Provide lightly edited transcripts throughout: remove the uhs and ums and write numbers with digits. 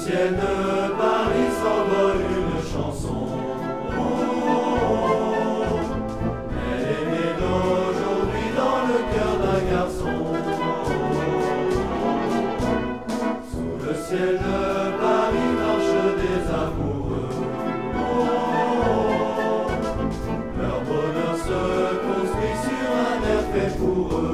ciel de Paris s'envole une chanson. Elle est née d'aujourd'hui dans le cœur d'un garçon. Sous le ciel de Paris marchent des amoureux. Leur bonheur se construit sur un air fait pour eux.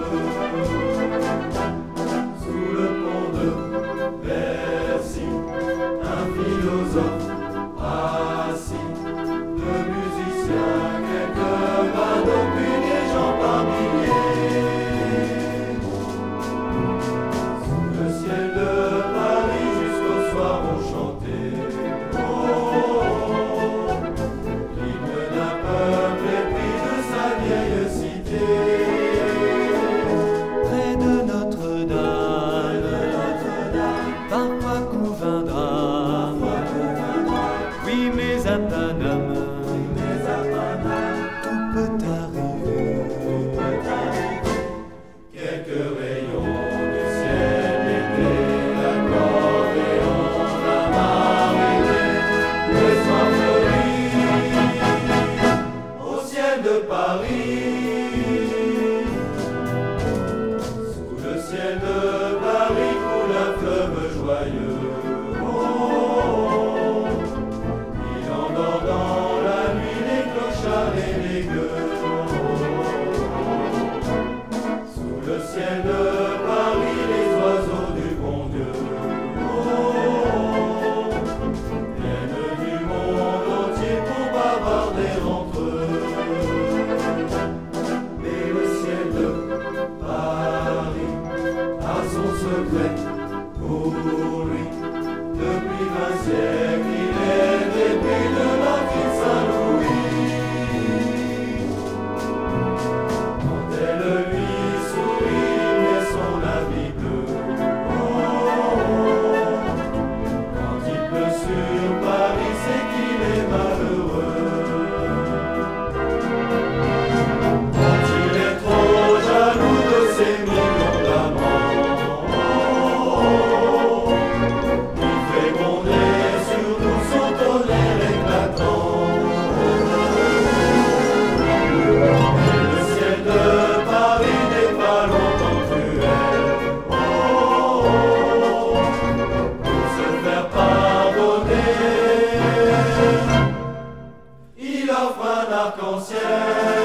Sous le pont de Bercy, un philosophe assis, deux musiciens, quelques badauds, puis des gens par milliers. Sous le ciel de Paris jusqu'au soir on chantait l'hymne d'un peuple épris de sa vieille cité. Près de Notre-Dame, parfois couvre un drame. Oui, mais à Paname, tout peut arriver. Quelques rayons du ciel d'été, l'accordéon, la marinée, le soir fleuri au ciel de Paris. Sous le ciel de Paris coule un fleuve joyeux. Il endort dans la nuit les clochards et les gueux. Sous le ciel de Paris les oiseaux du bon Dieu viennent du monde entier pour bavarder entre eux. Mais le ciel de Paris a son secret pour lui. Depuis 20 siècles, il est début de l'Empire Saint-Louis. Quand elle lui sourit, il met son habit bleu. Quand il pleut sur Paris, c'est qu'il est malheureux. Quand il est trop jaloux de ses millions d'amants, il fait gronder sur nous son tonnerre éclatant. Et le ciel de Paris n'est pas longtemps cruel. Pour se faire pardonner, il offre un arc-en-ciel.